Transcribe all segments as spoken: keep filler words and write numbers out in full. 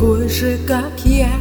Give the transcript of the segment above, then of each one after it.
такой же, как я,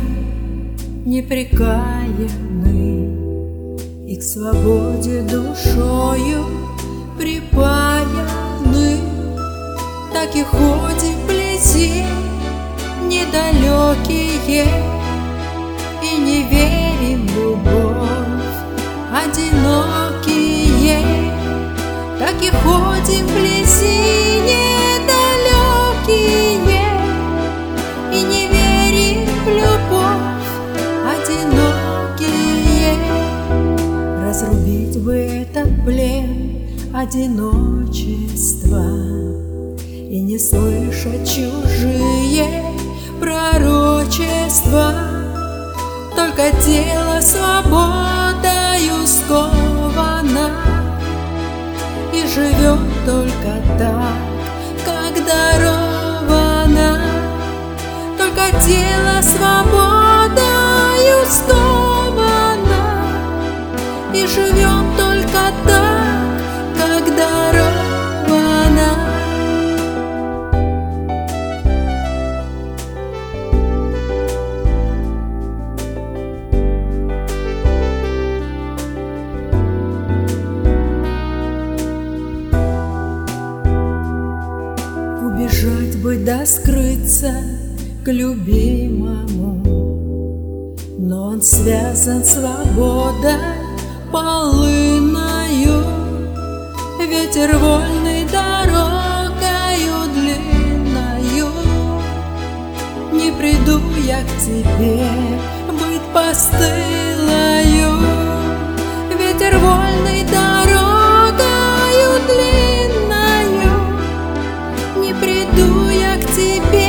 непрекаянный, и к свободе душою припаяны. Так и ходим вблизи, недалекие, и не верим в любовь, одинокие. Так и ходим вблизи, недалекие, и не верим в любовь, одинокие. Разрубить бы этот плен одиночества и не слышать чужие пророчества. Только тело свободою сковано и живет только так, как даровано. Только тело свободою сковано и живет только так, как даровано. Убежать бы да скрыться к любимому, но он связан свободой полыною. Ветер вольный дорогою длинною. Не приду я к тебе быть постылою. Ветер вольный дорогою длинною. Не приду я к тебе